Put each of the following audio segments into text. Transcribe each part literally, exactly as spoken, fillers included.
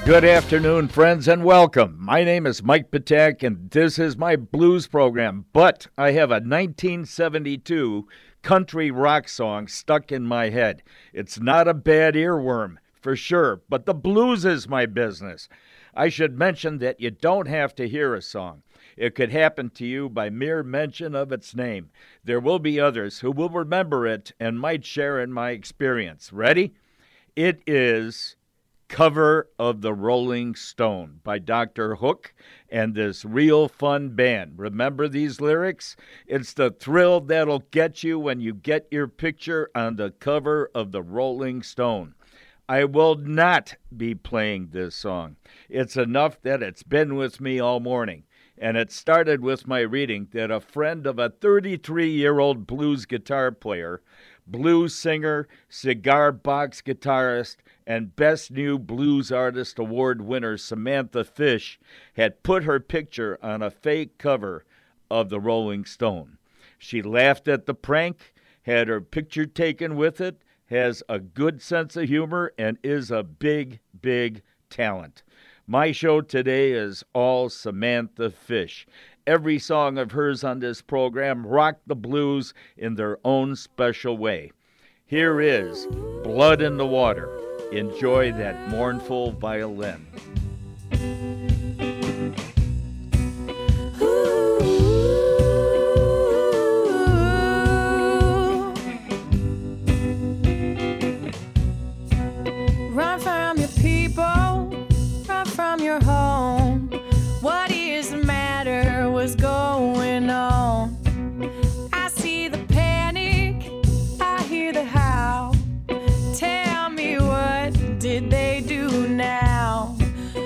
Good afternoon, friends, and welcome. My name is Mike Patak, and this is my blues program, but I have a nineteen seventy-two country rock song stuck in my head. It's not a bad earworm, for sure, but the blues is my business. I should mention that you don't have to hear a song. It could happen to you by mere mention of its name. There will be others who will remember it and might share in my experience. Ready? It is Cover of the Rolling Stone by Doctor Hook and this real fun band. Remember these lyrics? It's the thrill that'll get you when you get your picture on the cover of the Rolling Stone. I will not be playing this song. It's enough that it's been with me all morning. And it started with my reading that a friend of a thirty-three-year-old blues guitar player, blues singer, cigar box guitarist, and Best New Blues Artist Award winner Samantha Fish had put her picture on a fake cover of the Rolling Stone. She laughed at the prank, had her picture taken with it, has a good sense of humor, and is a big, big talent. My show today is all Samantha Fish. Every song of hers on this program rocked the blues in their own special way. Here is Blood in the Water. Enjoy that mournful violin. Run from your people, run from your home. What is the matter? What's going on? I see the panic, I hear the howl. Tell me, what did they do now?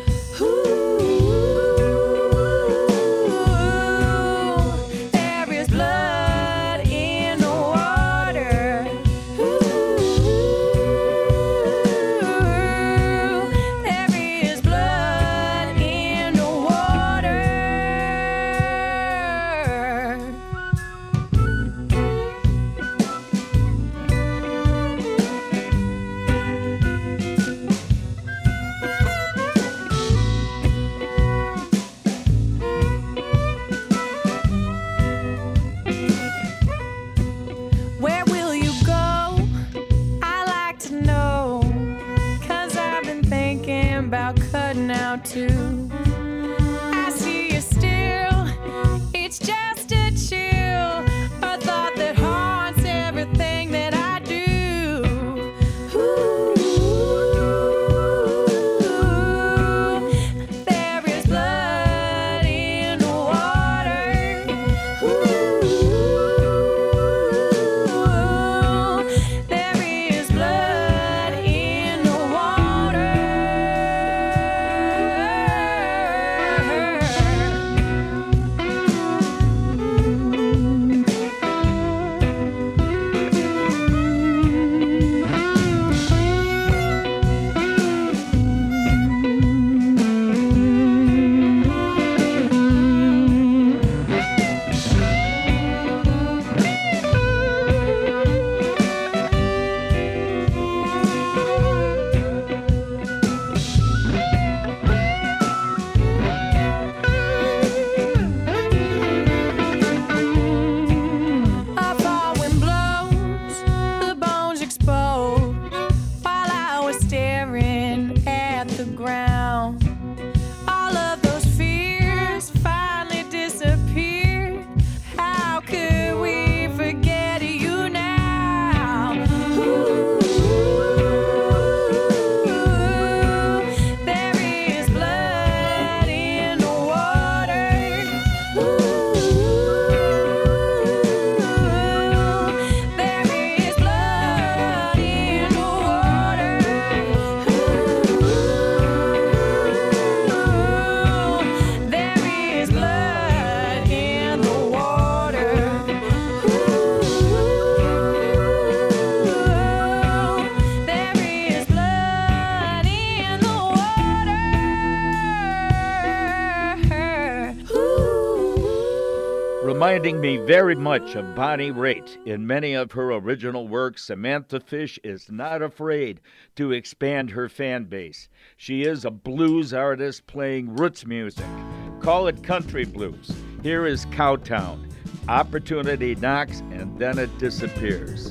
Reminding me very much of Bonnie Raitt. In many of her original works, Samantha Fish is not afraid to expand her fan base. She is a blues artist playing roots music. Call it country blues. Here is Cowtown. Opportunity knocks and then it disappears.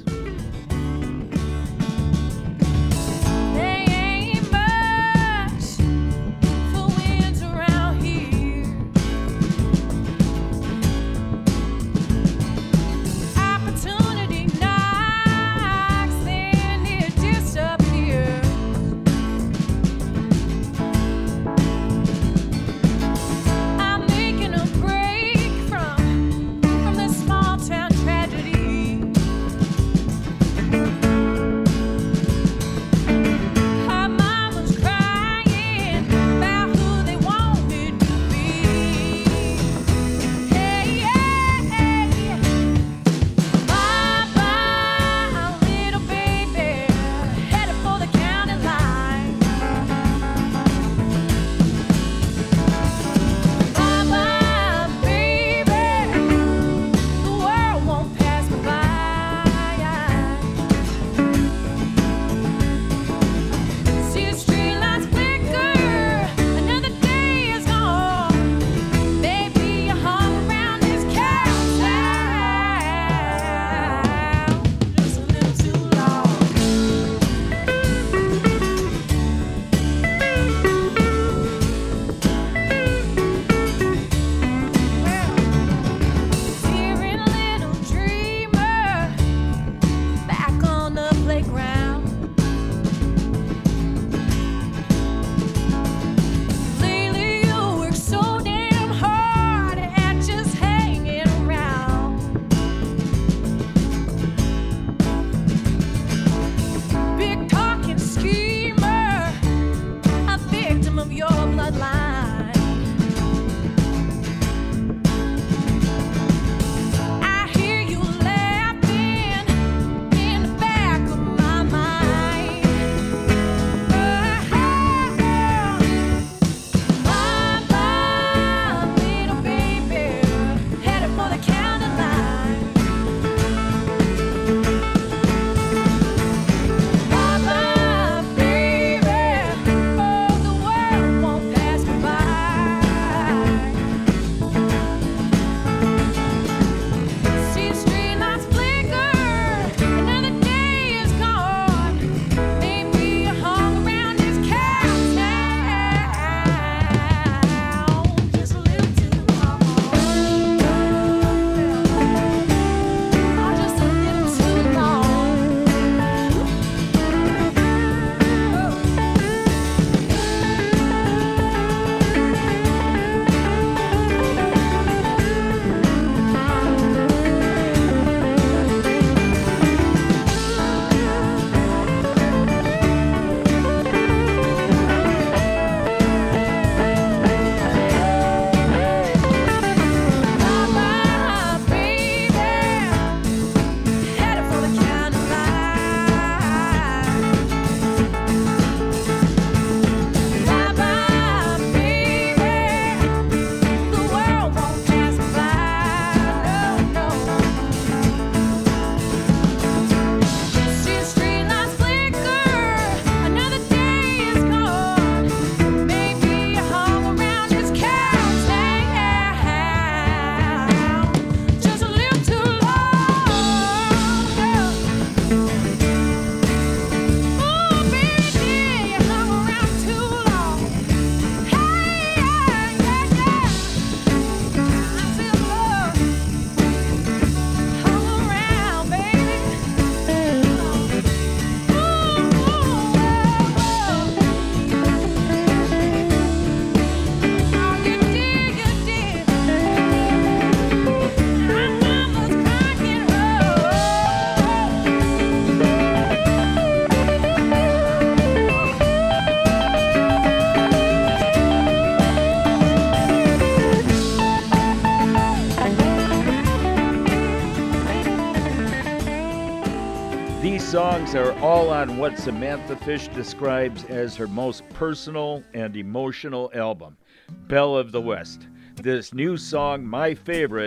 songs are all on what Samantha Fish describes as her most personal and emotional album, Belle of the West. This new song, my favorite,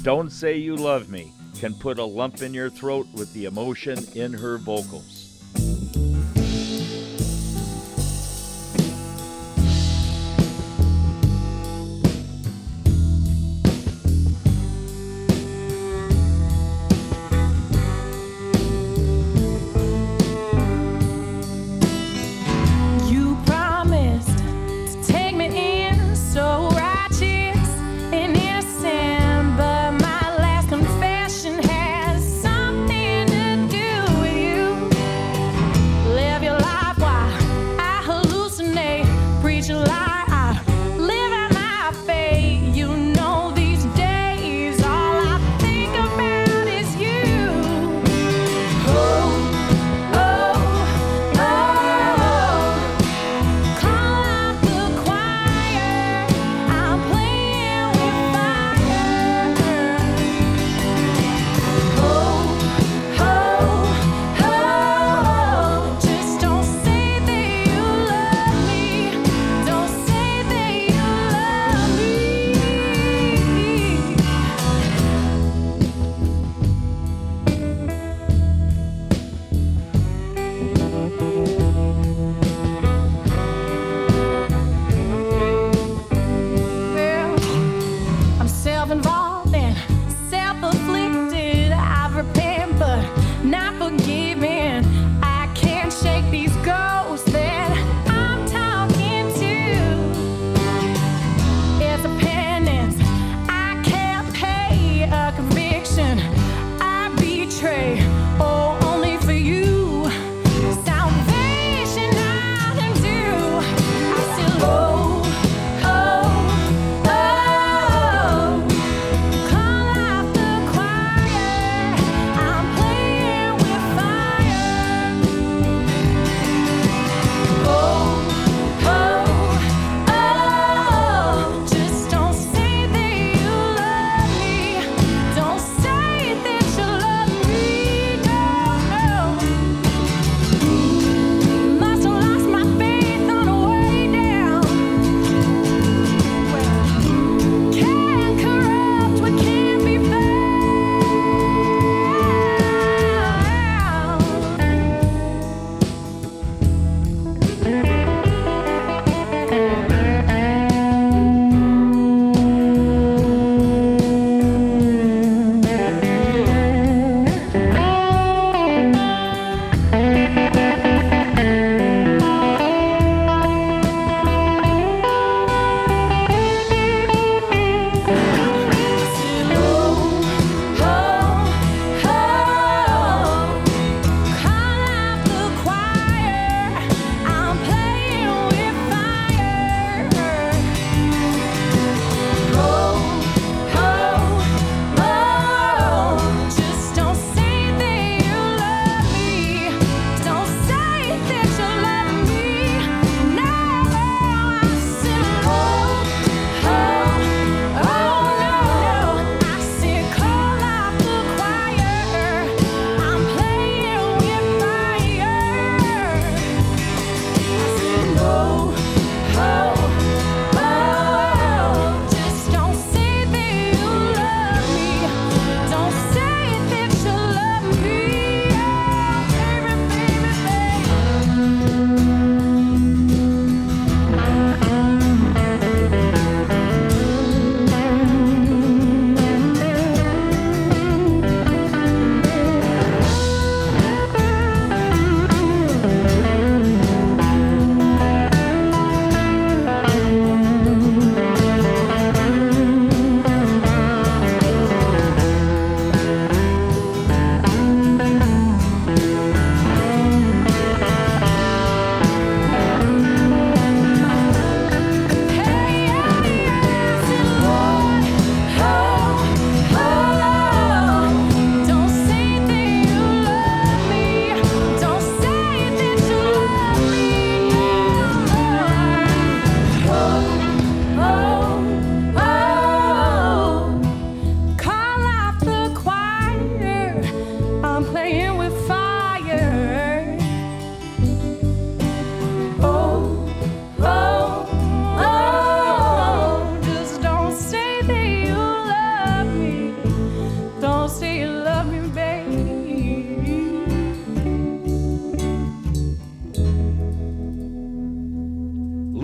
Don't Say You Love Me can put a lump in your throat with the emotion in her vocals.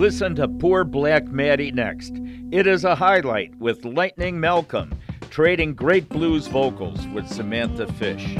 Listen to Poor Black Maddie next. It is a highlight with Lightning Malcolm, trading great blues vocals with Samantha Fish.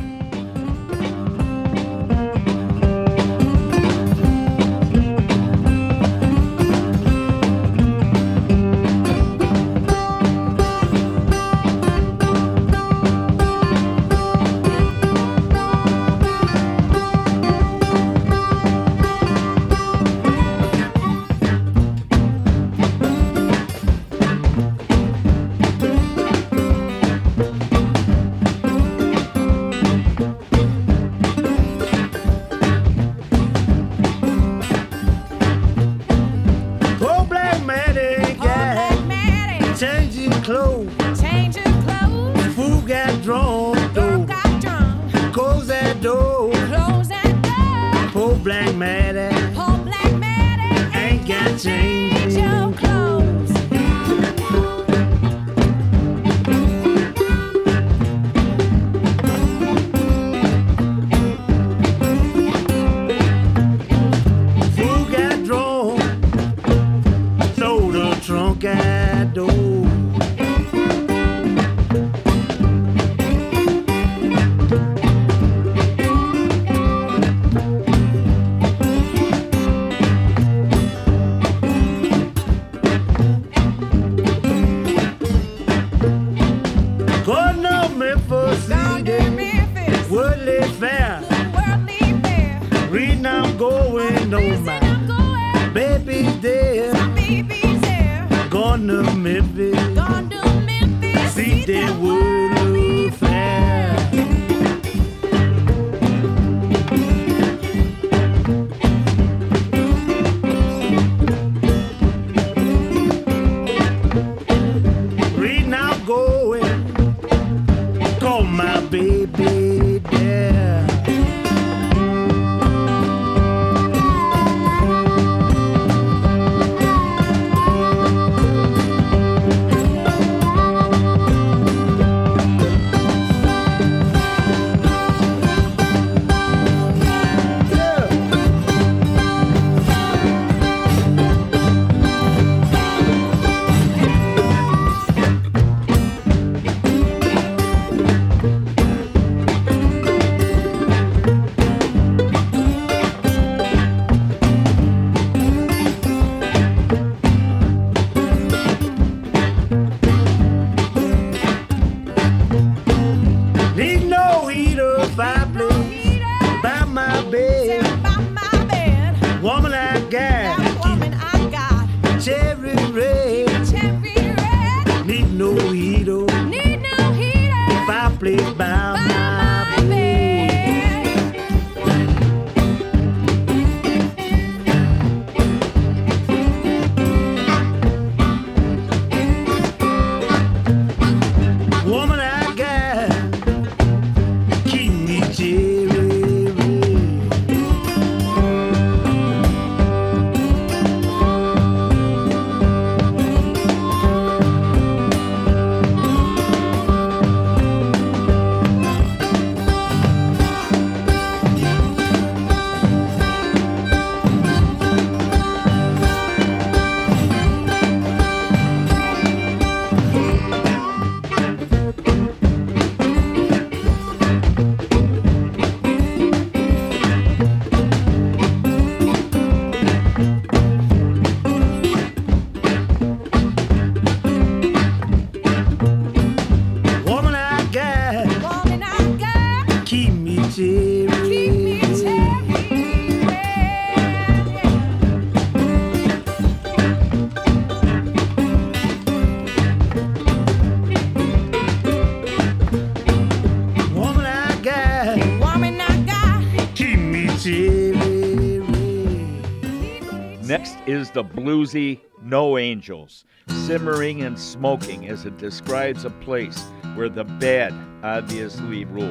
Next is the bluesy No Angels, simmering and smoking as it describes a place where the bad obviously rule.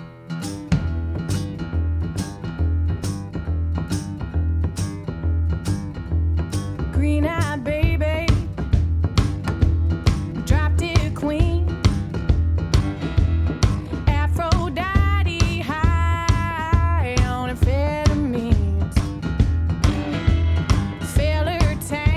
Green-eyed baby, drop-dead queen, Aphrodite high on amphetamines, filler town.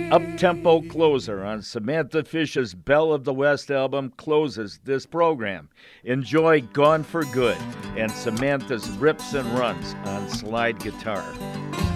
up-tempo closer on Samantha Fish's Belle of the West album closes this program. Enjoy Gone for Good and Samantha's rips and runs on slide guitar.